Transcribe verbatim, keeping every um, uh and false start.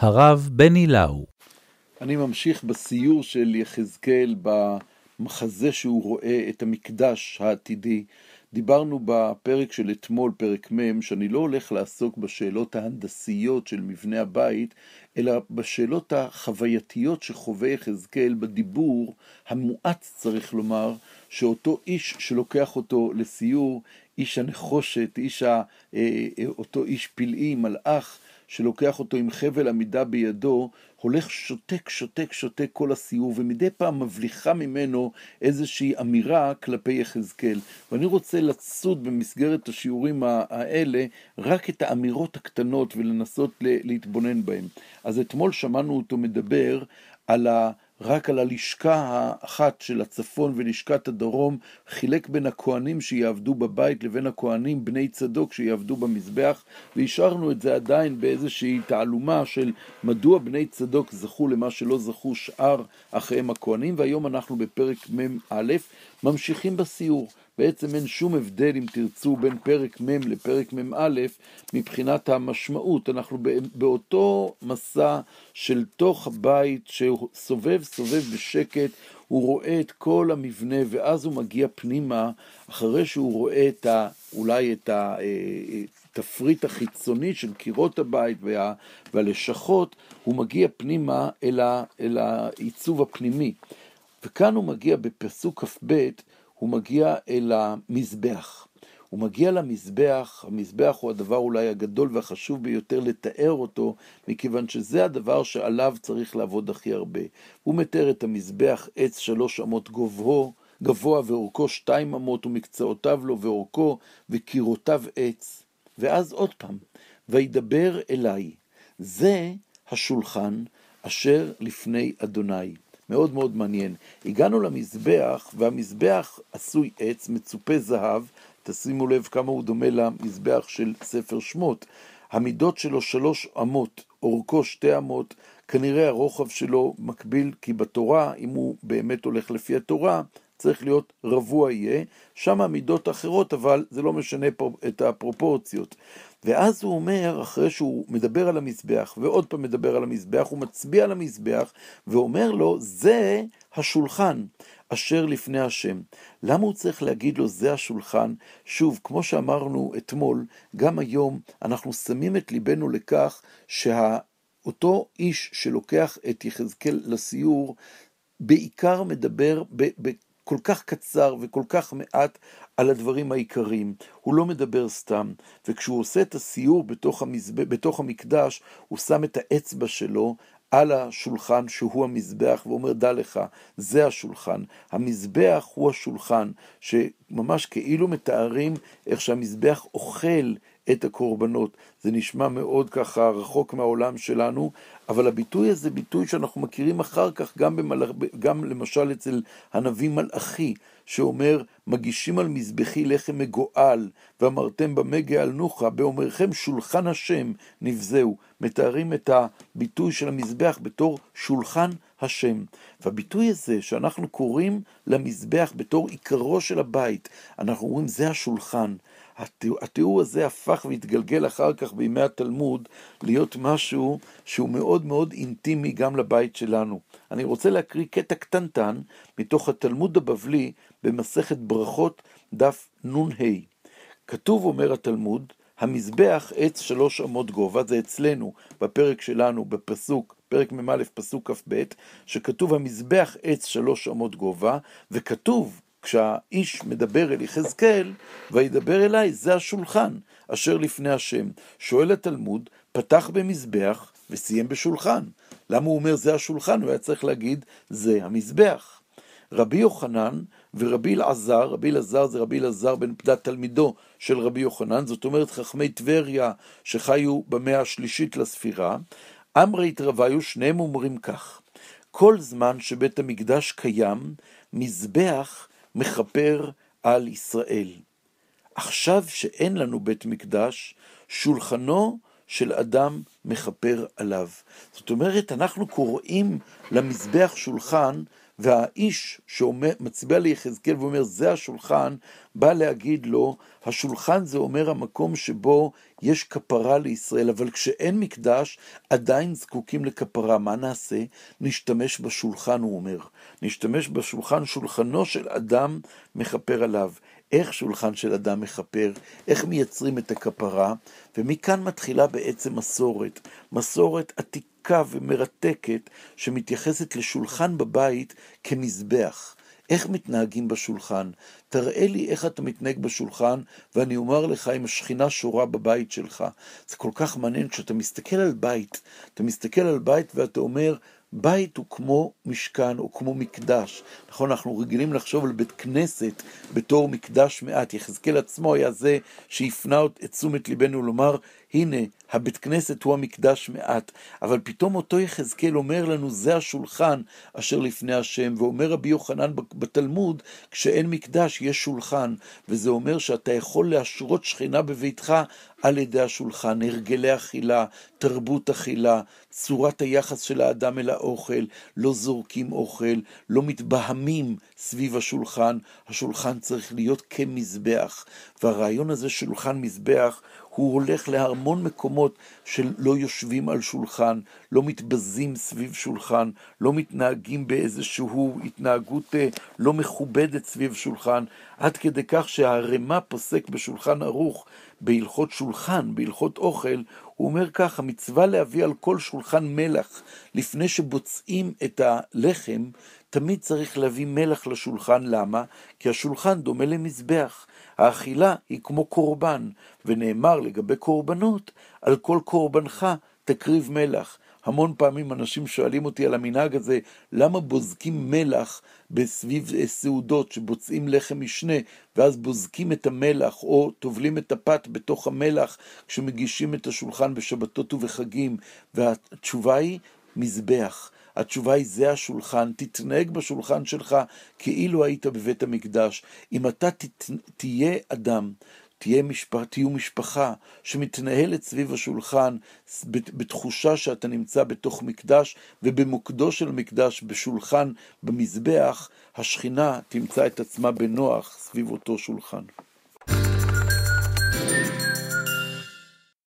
הרב בני לאו. אני ממשיך בסיור של יחזקאל במחזה שהוא רואה את המקדש העתידי. דיברנו בפרק של אתמול, פרק מ', שאני לא הולך לעסוק בשאלות ההנדסיות של מבנה הבית, אלא בשאלות החווייתיות שחווה יחזקאל בדיבור המואץ, צריך לומר, שאותו איש שלוקח אותו לסיור, איש הנחושת, איש ה, אותו איש פלאי, מלאך, שלוקח אותו עם חבל עמידה בידו, הולך שותק, שותק, שותק כל הסיור, ומדי פעם מבליחה ממנו איזושהי אמירה כלפי יחזקאל. ואני רוצה לצוד במסגרת השיעורים האלה, רק את האמירות הקטנות ולנסות להתבונן בהן. אז אתמול שמענו אותו מדבר על ה... רק על הלשכה האחת של הצפון ולשכת הדרום, חילק בין הכהנים שיעבדו בבית לבין הכהנים בני צדוק שיעבדו במזבח, והשארנו את זה עדיין באיזושהי תעלומה של מדוע בני צדוק זכו למה שלא זכו שאר אחיהם הכהנים, והיום אנחנו בפרק מ"א ממשיכים בסיור. בעצם אין שום הבדל אם תרצו בין פרק מ' לפרק מ"א מבחינת המשמעות. אנחנו באותו מסע של תוך הבית שסובב סובב בשקט, הוא רואה את כל המבנה ואז הוא מגיע פנימה אחרי שהוא רואה את ה, אולי את התפריט החיצוני של קירות הבית וה, והלשכות, הוא מגיע פנימה אל, ה, אל העיצוב הפנימי. וכאן הוא מגיע בפסוק כ"ב, הוא מגיע אל המזבח. הוא מגיע למזבח, המזבח הוא הדבר אולי הגדול והחשוב ביותר לתאר אותו, מכיוון שזה הדבר שעליו צריך לעבוד הכי הרבה. הוא מתאר את המזבח, עץ שלוש אמות גבוה, גבוה ואורכו שתיים אמות ומקצועותיו לו ואורכו וקירותיו עץ. ואז עוד פעם, וידבר אליי, זה השולחן אשר לפני אדוני. מאוד מאוד מעניין. הגענו למזבח, והמזבח עשוי עץ, מצופה זהב, תשימו לב כמה הוא דומה למזבח של ספר שמות. המידות שלו שלוש אמות, אורכו שתי אמות, כנראה הרוחב שלו מקביל, כי בתורה, אם הוא באמת הולך לפי התורה, צריך להיות רבוע יהיה, שם המידות אחרות, אבל זה לא משנה פה את הפרופורציות. ואז הוא אומר, אחרי שהוא מדבר על המזבח, ועוד פעם מדבר על המזבח, הוא מצביע על המזבח, ואומר לו, זה השולחן אשר לפני השם. למה הוא צריך להגיד לו, זה השולחן? שוב, כמו שאמרנו אתמול, גם היום אנחנו שמים את ליבנו לכך, שאותו איש שלוקח את יחזקאל לסיור, בעיקר מדבר ב... ב כל כך קצר וכל כך מעט על הדברים העיקריים. הוא לא מדבר סתם, וכשהוא עושה את הסיור בתוך, המזבח, בתוך המקדש, הוא שם את האצבע שלו על השולחן שהוא המזבח, ואומר, דע לך, זה השולחן. המזבח הוא השולחן, שממש כאילו מתארים איך שהמזבח אוכל את הקורבנות. זה נשמע מאוד ככה רחוק מהעולם שלנו, אבל הביטוי הזה ביטוי שאנחנו מכירים אחר כך גם, במלאך, גם למשל אצל הנביא מלאכי, שאומר, מגישים על מזבחי לחם מגואל, ואמרתם במה גאלנוכה, באומרכם שולחן השם נבזהו. מתארים את הביטוי של המזבח בתור שולחן השם. והביטוי הזה שאנחנו קוראים למזבח בתור עיקרו של הבית, אנחנו אומרים זה השולחן. התיאור הזה הפך והתגלגל אחר כך בימי התלמוד להיות משהו שהוא מאוד מאוד אינטימי גם לבית שלנו. אני רוצה להקריא קטע קטנטן מתוך התלמוד הבבלי במסכת ברכות דף נ"ה. כתוב, אומר התלמוד, המזבח עץ שלוש אמות גובה, זה אצלנו בפרק שלנו בפסוק, פרק מ"א פסוק כ"ב, שכתוב המזבח עץ שלוש אמות גובה, וכתוב כשהאיש מדבר אל יחזקאל, וידבר אליי, זה השולחן אשר לפני השם. שואל התלמוד, פתח במזבח וסיים בשולחן. למה הוא אומר זה השולחן? הוא היה צריך להגיד זה המזבח. רבי יוחנן ורבי אלעזר, רבי אלעזר זה רבי אלעזר בן פדת תלמידו של רבי יוחנן, זאת אומרת חכמי טבריה שחיו במאה השלישית לספירה, אמרי התרוויו, שניהם אומרים כך, כל זמן שבית המקדש קיים, מזבח מכפר על ישראל. עכשיו שאין לנו בית מקדש, שולחנו של אדם מכפר עליו. זאת אומרת, אנחנו קוראים למזבח שולחן והאיש שמצביע ליחזקאל ואומר, זה השולחן, בא להגיד לו, השולחן זה אומר המקום שבו יש כפרה לישראל, אבל כשאין מקדש, עדיין זקוקים לכפרה. מה נעשה? נשתמש בשולחן, הוא אומר. נשתמש בשולחן, שולחנו של אדם מכפר עליו. איך שולחן של אדם מכפר? איך מייצרים את הכפרה? ומכאן מתחילה בעצם מסורת. מסורת עתיקה ומרתקת, שמתייחסת לשולחן בבית כמזבח. איך מתנהגים בשולחן? תראה לי איך אתה מתנהג בשולחן, ואני אומר לך אם השכינה שורה בבית שלך. זה כל כך מעניין, כשאתה מסתכל על בית, אתה מסתכל על בית ואתה אומר, בית הוא כמו משכן או כמו מקדש. נכון, אנחנו רגילים לחשוב על בית כנסת בתור מקדש מעט. יחזקאל עצמו היה זה שהפנה את תשומת ליבנו לומר, הנה, הבית כנסת הוא המקדש מעט. אבל פתאום אותו יחזקאל אומר לנו, זה השולחן אשר לפני השם, ואומר רבי יוחנן בתלמוד, כשאין מקדש יש שולחן, וזה אומר שאתה יכול להשרות שכינה בביתך על ידי השולחן, הרגלי אכילה, תרבות אכילה, צורת היחס של האדם אל האוכל, לא זורקים אוכל, לא מתבהמים סביב השולחן, השולחן צריך להיות כמזבח, והרעיון הזה שולחן מזבח, הוא הולך להרמון מקומות שלא יושבים על שולחן, לא מתבזים סביב שולחן, לא מתנהגים באיזשהו התנהגות לא מכובדת סביב שולחן, עד כדי כך שהרמה פוסק בשולחן ערוך, בהלכות שולחן, בהלכות אוכל, הוא אומר כך, המצווה להביא על כל שולחן מלח, לפני שבוצעים את הלחם, תמיד צריך להביא מלח לשולחן, למה? כי השולחן דומה למזבח, האכילה היא כמו קורבן, ונאמר לגבי קורבנות, על כל קורבנך תקריב מלח. המון פעמים אנשים שואלים אותי על המנהג הזה, למה בוזקים מלח בסביב סעודות שבוצעים לחם משנה, ואז בוזקים את המלח, או טובלים את הפת בתוך המלח, כשמגישים את השולחן בשבתות ובחגים, והתשובה היא מזבח. התשובה היא זה השולחן, תתנהג בשולחן שלך כאילו היית בבית המקדש. אם אתה תת... תהיה אדם, תהיה משפחה, תהיו משפחה שמתנהלת סביב השולחן בתחושה שאתה נמצא בתוך מקדש, ובמוקדו של מקדש, בשולחן, במזבח, השכינה תמצא את עצמה בנוח סביב אותו שולחן.